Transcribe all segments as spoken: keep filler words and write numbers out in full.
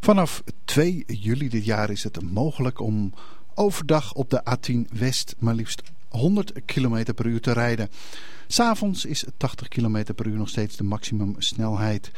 Vanaf twee juli dit jaar is het mogelijk om overdag op de A tien West maar liefst honderd kilometer per uur te rijden. 'S Avonds is tachtig kilometer per uur nog steeds de maximumsnelheid.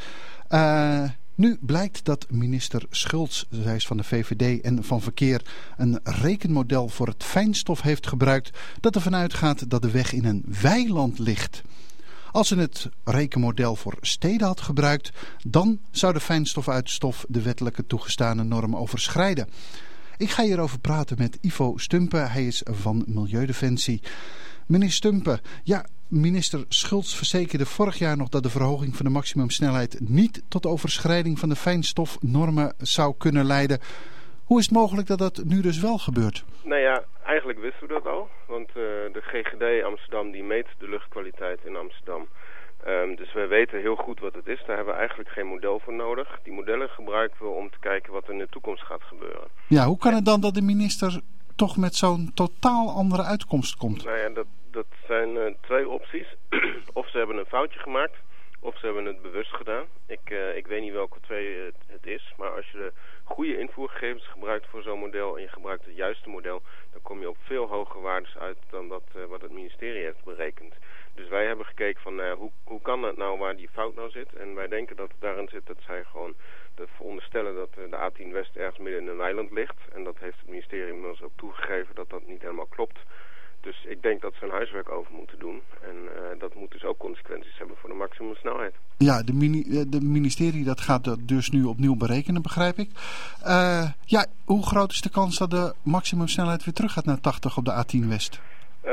Uh, nu blijkt dat minister Schultz, zij is van de V V D en van Verkeer, een rekenmodel voor het fijnstof heeft gebruikt dat ervan uitgaat dat de weg in een weiland ligt. Als ze het rekenmodel voor steden had gebruikt, dan zou de fijnstofuitstof de wettelijke toegestane norm overschrijden. Ik ga hierover praten met Ivo Stumpen. Hij is van Milieudefensie. Meneer Stumpen, ja, minister Schultz verzekerde vorig jaar nog dat de verhoging van de maximumsnelheid niet tot overschrijding van de fijnstofnormen zou kunnen leiden. Hoe is het mogelijk dat dat nu dus wel gebeurt? Nou ja, eigenlijk wisten we dat al. Want uh, de G G D Amsterdam die meet de luchtkwaliteit in Amsterdam. Um, dus wij weten heel goed wat het is. Daar hebben we eigenlijk geen model voor nodig. Die modellen gebruiken we om te kijken wat er in de toekomst gaat gebeuren. Ja, hoe kan het dan dat de minister toch met zo'n totaal andere uitkomst komt? Nou ja, dat, dat zijn uh, twee opties. Of ze hebben een foutje gemaakt, of ze hebben het bewust gedaan. Ik, uh, ik weet niet welke twee het, het is, maar als je de goede invoergegevens gebruikt voor zo'n model en je gebruikt het juiste model, dan kom je op veel hogere waardes uit dan dat, uh, wat het ministerie heeft berekend. Dus wij hebben gekeken van uh, hoe, hoe kan dat nou waar die fout nou zit. En wij denken dat het daarin zit dat zij gewoon de veronderstellen dat uh, de A tien West ergens midden in een weiland ligt. En dat heeft het ministerie inmiddels ook toegegeven dat dat niet helemaal klopt. Dus ik denk dat ze hun huiswerk over moeten doen. En uh, dat moet dus ook consequenties hebben voor de maximumsnelheid. Ja, de, mini, de ministerie dat gaat dat dus nu opnieuw berekenen, begrijp ik. Uh, ja, hoe groot is de kans dat de maximumsnelheid weer terug gaat naar tachtig op de A tien West?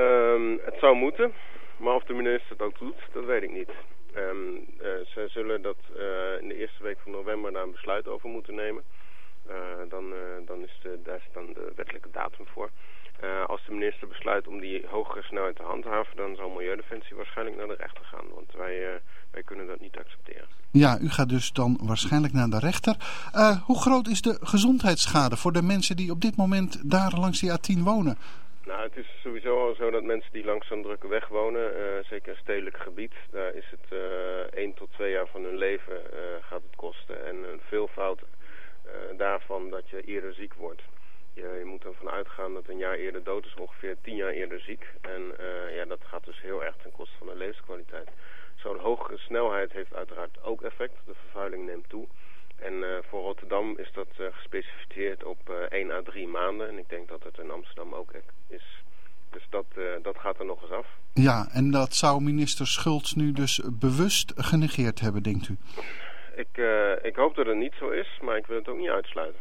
Um, het zou moeten. Maar of de minister het ook doet, dat weet ik niet. Um, uh, ze zullen dat uh, in de eerste week van november daar een besluit over moeten nemen. Uh, dan, uh, dan is de, daar is dan de wettelijke datum voor. Uh, als de minister besluit om die hogere snelheid te handhaven, dan zal Milieudefensie waarschijnlijk naar de rechter gaan. Want wij, uh, wij kunnen dat niet accepteren. Ja, u gaat dus dan waarschijnlijk naar de rechter. Uh, hoe groot is de gezondheidsschade voor de mensen die op dit moment daar langs die A tien wonen? Nou, het is sowieso al zo dat mensen die langs zo'n drukke weg wonen, uh, zeker een stedelijk gebied, daar is het uh, één tot twee jaar van hun leven uh, gaat het kosten. En een veelvoud uh, daarvan dat je eerder ziek wordt. Je, je moet ervan uitgaan dat een jaar eerder dood is ongeveer tien jaar eerder ziek. En uh, ja, dat gaat dus heel erg ten koste van de levenskwaliteit. Zo'n hogere snelheid heeft uiteraard ook effect. De vervuiling neemt toe. En uh, voor Rotterdam is dat uh, gespecificeerd op uh, één à drie maanden. En ik denk dat het in Amsterdam ook is. Dus dat, uh, dat gaat er nog eens af. Ja, en dat zou minister Schultz nu dus bewust genegeerd hebben, denkt u? Ik, uh, ik hoop dat het niet zo is, maar ik wil het ook niet uitsluiten.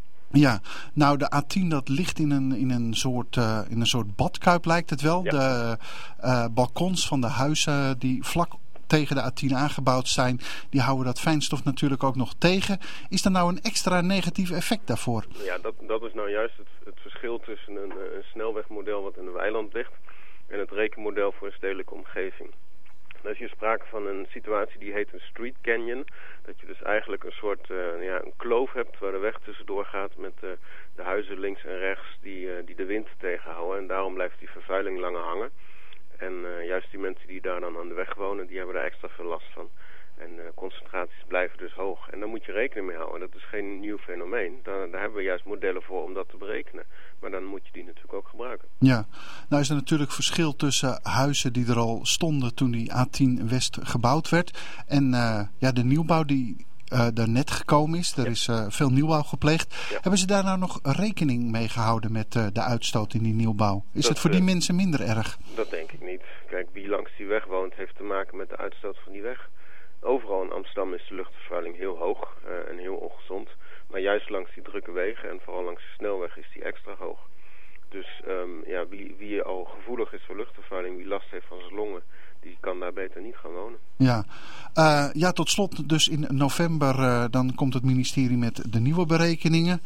Ja, nou de A tien dat ligt in een, in een, soort, uh, in een soort badkuip lijkt het wel. Ja. De uh, balkons van de huizen die vlak tegen de A tien aangebouwd zijn, die houden dat fijnstof natuurlijk ook nog tegen. Is er nou een extra negatief effect daarvoor? Ja, dat, dat is nou juist het, het verschil tussen een, een snelwegmodel wat in een weiland ligt en het rekenmodel voor een stedelijke omgeving. Er is hier sprake van een situatie die heet een street canyon. Dat je dus eigenlijk een soort uh, ja, een kloof hebt waar de weg tussendoor gaat met uh, de huizen links en rechts die, uh, die de wind tegenhouden. En daarom blijft die vervuiling langer hangen. En uh, juist die mensen die daar dan aan de weg wonen, die hebben er extra veel last van. En uh, concentraties blijven dus hoog. En daar moet je rekening mee houden. Dat is geen nieuw fenomeen. Daar, daar hebben we juist modellen voor om dat te berekenen. Maar dan moet je die natuurlijk ook gebruiken. Ja, nou is er natuurlijk verschil tussen huizen die er al stonden toen die A tien West gebouwd werd. En uh, ja, de nieuwbouw die uh, daar net gekomen is. Er ja. is uh, veel nieuwbouw gepleegd. Ja. Hebben ze daar nou nog rekening mee gehouden met uh, de uitstoot in die nieuwbouw? Is dat, het voor die uh, mensen minder erg? Dat denk ik niet. Kijk, wie langs die weg woont heeft te maken met de uitstoot van die weg. Overal in Amsterdam is de luchtvervuiling heel hoog uh, en heel ongezond. Maar juist langs die drukke wegen en vooral langs de snelweg is die extra hoog. Dus um, ja, wie, wie al gevoelig is voor luchtvervuiling, wie last heeft van zijn longen, die kan daar beter niet gaan wonen. Ja, uh, ja tot slot dus in november uh, dan komt het ministerie met de nieuwe berekeningen.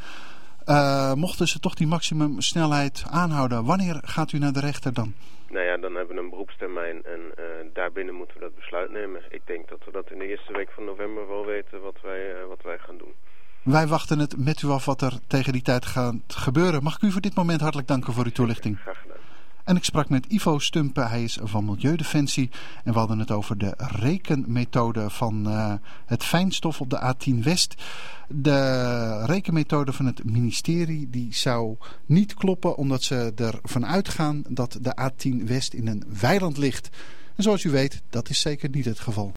Uh, mochten ze toch die maximumsnelheid aanhouden, wanneer gaat u naar de rechter dan? Nou ja, dan hebben we een beroepstermijn en uh, daarbinnen moeten we dat besluit nemen. Ik denk dat we dat in de eerste week van november wel weten wat wij, uh, wat wij gaan doen. Wij wachten het met u af wat er tegen die tijd gaat gebeuren. Mag ik u voor dit moment hartelijk danken voor uw toelichting. Graag gedaan. En ik sprak met Ivo Stumpen, hij is van Milieudefensie. En we hadden het over de rekenmethode van uh, het fijnstof op de A tien West. De rekenmethode van het ministerie die zou niet kloppen, omdat ze ervan uitgaan dat de A tien West in een weiland ligt. En zoals u weet, dat is zeker niet het geval.